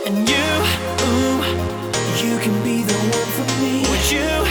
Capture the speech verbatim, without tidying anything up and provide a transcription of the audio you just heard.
And you, ooh, you can be the one for me. Would you?